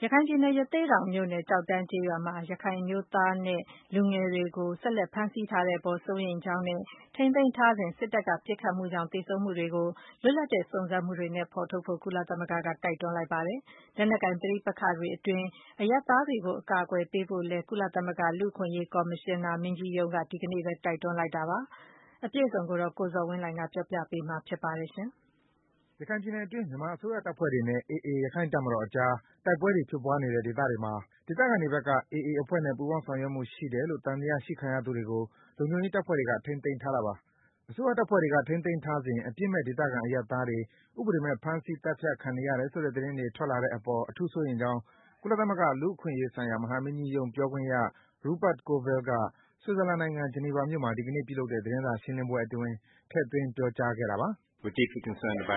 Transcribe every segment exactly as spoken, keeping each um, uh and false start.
ရခိုင်ပြည်နယ်၊ ရသေ့တောင်မြို့နယ်၊ ကျောက်တန်းကျေးရွာမှာ ရခိုင်အမျိုးသားနဲ့လူငယ်တွေကို ဆက်လက်ဖမ်းဆီးထားတဲ့အပေါ် စိုးရိမ်ကြောင်းနဲ့ ထိန်းသိမ်းထားစဉ် စစ်တပ်က ပစ်ခတ်မှုကြောင့် သေဆုံးမှုတွေကို လွတ်လပ်တဲ့ စုံစမ်းမှုတွေနဲ့ ဖော်ထုတ်ဖို့ ကုလသမဂ္ဂက တိုက်တွန်းလိုက်ပါတယ်။ လက်နက်ကိုင်ပဋိပက္ခတွေအတွင်း အရပ်သားတွေကို အကာအကွယ်ပေးဖို့လည်း ကုလသမဂ္ဂ လူ့အခွင့်အရေး ကော်မရှင်နာမင်းကြီးရုံးက ဒီကနေ့ပဲ တိုက်တွန်းလိုက်တာပါ။ အပြည့်အစုံကိုတော့ ကိုဇော်ဝင်းလှိုင်က ပြောပြပေးမှာ ဖြစ်ပါတယ်။ရခိုင်ပြည်နယ်အတွင်း မြန်မာအစိုးရတပ်ဖွဲ့တွေနဲ့ အေအေ ရခိုင့်တပ်မတော်အကြား တိုက်ပွဲတွေဖြစ်ပွားနေတဲ့ ဒေသတွေမှာ ဒေသခံတွေဘက်က အေအေ အဖွဲ့နဲ့ ပူးပေါင်းဆောင်ရွက်မှုရှိတယ်လို့ သံသယရှိခံရသူတွေကို လုံခြုံရေးတပ်ဖွဲ့တွေက ထိန်းသိမ်းထားတာပါ။ အစိုးရတပ်ဖွဲ့တွေက ထိန်းသိမ်းထားစဉ် အပြစ်မဲ့ ဒေသခံအရပ်သားတွေ ဥပဒေမဲ့ ဖမ်းဆီး သတ်ဖြတ်ခံနေရတယ်ဆိုတဲ့ သတင်းတွေ ထွက်လာတဲ့အပေါ် အထူးစိုးရိမ်ကြောင်း ကုလသမဂ္ဂ လူ့အခွင့်အရေးဆိုင်ရာ မဟာမင်းကြီးရုံး ပြောခွင့်ရ Rupert Colville က ဆွစ်ဇာလန်နိုင်ငံ၊ ဂျနီဗာမြို့မှာ ဒီကနေ့ ပြုလုပ်တဲ့ သတင်းစာရှင်းလင်းပွဲအတွင်း ထည့်သွင်း ပြောကြားခဲ့တာပါ။ “အကြမ်းဖက်လုပ်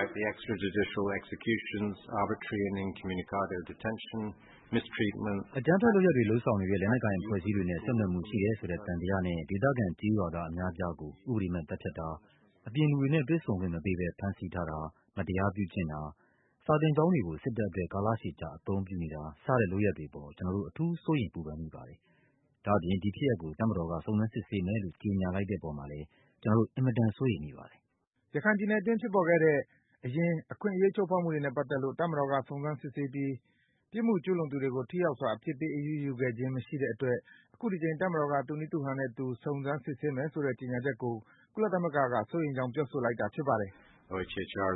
ရပ်တွေ လုပ်ဆောင်နေတဲ့ လက်နက်ကိုင်အဖွဲ့အစည်းတွေနဲ့ ဆက်နွယ်မှုရှိတယ်ဆိုတဲ့ သံသယနဲ့ ဒေသခံ ကျေးရွာသား အများအပြားကို ဥပဒေမဲ့ သတ်ဖြတ်တာ၊ အပြင်လူတွေနဲ့ တွေ့ဆုံခွင့်မပေးဘဲ ဖမ်းဆီးထားတာ၊ မတရားပြုကျင့်တာ၊ စာသင်ကျောင်းတွေကို စစ်တပ်အတွက် ကာလရှည်ကြာ အသုံးပြုနေတာ စတဲ့ လုပ်ရပ်တွေအပေါ် ကျနော်တို့ အထူး စိုးရိမ် ပူပန်မိပါတယ်။ ဒါ့အပြင် ဒီဖြစ်ရပ်ကို တပ်မတော်က စုံစမ်းစစ်ဆေးမယ်လို့ ကြေညာလိုက်တဲ့အပေါ်မှာလည်း ကျနော်တို့ အင်မတန် စိုးရိမ်မိပါတယ်။ ” ရခိုင်ပြည်နယ်အတွင်း ဖြစ်ပေါ်ခဲ့တဲ့ အရင် အခွင့်အရေး ချိုးဖောက်မှုတွေနဲ့ ပတ်သက်လို့ တပ်မတော်က စုံစမ်း စစ်ဆေးပြီး ပြစ်မှုကျူးလွန်သူတွေကို ထိရောက်စွာ အပြစ်ပေး အရေးယူခဲ့ခြင်း မရှိတဲ့အတွက် အခုတကြိမ် တပ်မတော်က သူ့နည်းသူ့ဟန်နဲ့သူ စုံစမ်း စစ်ဆေးမယ်ဆိုတဲ့ ကြေညာချက်ကို ကုလသမဂ္ဂက စိုးရိမ်ကြောင်း ပြောဆိုလိုက်တာ ဖြစ်ပါတယ်။ “OHCHR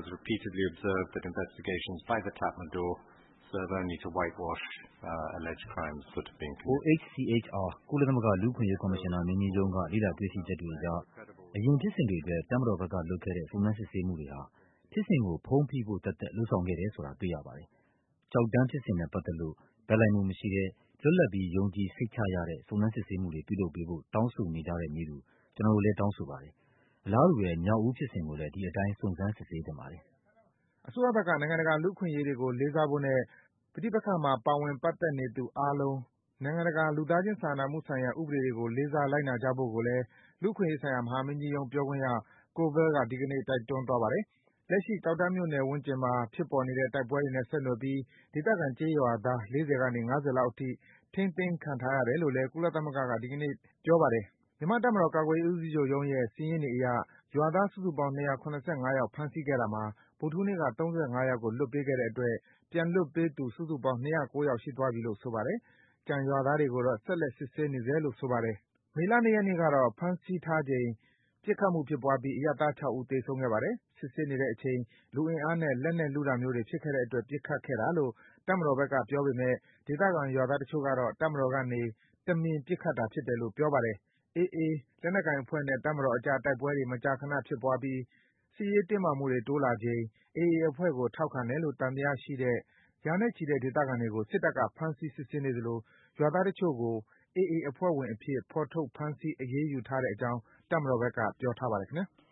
ကုလသမဂ္ဂ လူ့အခွင့်အရေး ကော်မရှင်နာမင်းကြီးရုံးက လေ့လာတွေ့ရှိချက်တွေအရ အရင်ဖြစ်စဉ်တွေအတွက် တပ်မတော်ဘက်က လုပ်ခဲ့တဲ့ စုံစမ်း စစ်ဆေးမှုတွေဟာ ဖြစ်စဉ်ကို ဖုံးဖိဖို့သက်သက် လုပ်ဆောင်ခဲ့တယ်ဆိုတာ တွေ့ရပါတယ်။ ကျောက်တန်းဖြစ်စဉ်နဲ့ ပတ်သက်လို့ ဘက်လိုက်မှုမရှိတဲ့ လွတ်လပ်ပြီး ယုံကြည်စိတ်ချရတဲ့ စုံစမ်း စစ်ဆေးမှုတွေ ပြုလုပ်ပေးဖို့ တောင်းဆိုနေကြတဲ့နည်းတူ ကျနော်တို့လည်း တောင်းဆိုပါတယ်။ အလားတူပဲ မြောက်ဦးဖြစ်စဉ်ကိုလည်း ဒီအတိုင်း စုံစမ်း စစ်ဆေးသင့်ပါတယ်။ ” အစိုးရဘက်က နိုင်ငံတကာ လူ့အခွင့်အရေးတွေကို လေးစားဖို့နဲ့ ပဋိပက္ခမှာ ပါဝင် ပတ်သက်နေသူအားလုံး နိုင်ငံတကာ လူသားချင်းစာနာမှုဆိုင်ရာ ဥပဒေတွေကို လေးစား လိုက်နာကြဖို့ကိုလည်း လူ့အခွင့်အရေးဆိုင်ရာ မဟာမင်းကြီးရုံး ပြောခွင့်ရ Colville က ဒီကနေ့ တိုက်တွန်းသွားပါတယ်။ လက်ရှိ ကျောက်တန်းမြို့နယ် ဝန်းကျင်မှာ ဖြစ်ပေါ်နေတဲ့ တိုက်ပွဲတွေနဲ့ ဆက်နွယ်ပြီး ဒေသခံ ကျေးရွာသား ၄၀ ကနေ ၅၀ လောက်အထိ ထိန်းသိမ်းခံထားရတယ်လို့လည်း ကုလသမဂ္ဂက ဒီကနေ့ ပြောပါတယ်။ မြန်မာ့တပ်မတော် ကာကွယ်ရေးဦးစီးချုပ်ရုံးရဲ့ စာရင်းတွေအရ ရွာသား စုစုပေါင်း ၂၇၅ ယောက် ဖမ်းဆီးခဲ့တာမှာ ဗုဒ္ဓဟူးနေ့က ၃၅ ယောက်ကို လွှတ်ပေးခဲ့တဲ့အတွက် ပြန်လွှတ်ပေးသူ စုစုပေါင်း ၂၀၉ ယောက် ရှိသွားပြီလို့ ဆိုပါတယ်။ ကျန်ရွာသားတွေကိုတော့ ဆက်လက် စစ်ဆေးနေဆဲလို့ ဆိုပါတယ်။ မေလ ၂ ရက်နေ့ကတော့ ဖမ်းဆီးထားချိန် ပစ်ခတ်မှုဖြစ်ပွားပြီး အရပ်သား ၆ ဦး သေဆုံးခဲ့ပါတယ်။ စစ်ဆေးနေတဲ့အချိန် လူအင်အားနဲ့ လက်နက်လုတာမျိုးတွေ ဖြစ်ခဲ့တဲ့အတွက် ပစ်ခတ်ခဲ့တာလို့ တပ်မတော်ဘက်က ပြောပေမယ့် ဒေသခံ ရွာသားတချို့ကတော့ တပ်မတော်ကနေ တမင် ပစ်ခတ်တာဖြစ်တယ်လို့ ပြောပါတယ်။ အေအေ လက်နက်ကိုင်အဖွဲ့နဲ့ တပ်မတော်အကြား တိုက်ပွဲတွေ မကြာခန ဖြစ်ပွားပြီး စစ်ရေးတင်းမာမှုတွေ တိုးလာချိန် အေအေ အဖွဲ့ကို ထောက်ခံတယ်လို့ သံသယရှိတဲ့ ရာနဲ့ချီတဲ့ ဒေသခံတွေကို စစ်တပ်က ဖမ်းဆီး စစ်ဆေးနေသလို ရွာသားတချို့ကို အေအေ အဖွဲ့ဝင်အဖြစ် ဖော်ထုတ် ဖမ်းဆီး အရေးယူထားတဲ့အကြောင်း တပ်မတော်ဘက်က ပြောထားပါတယ် ခင်ဗျား။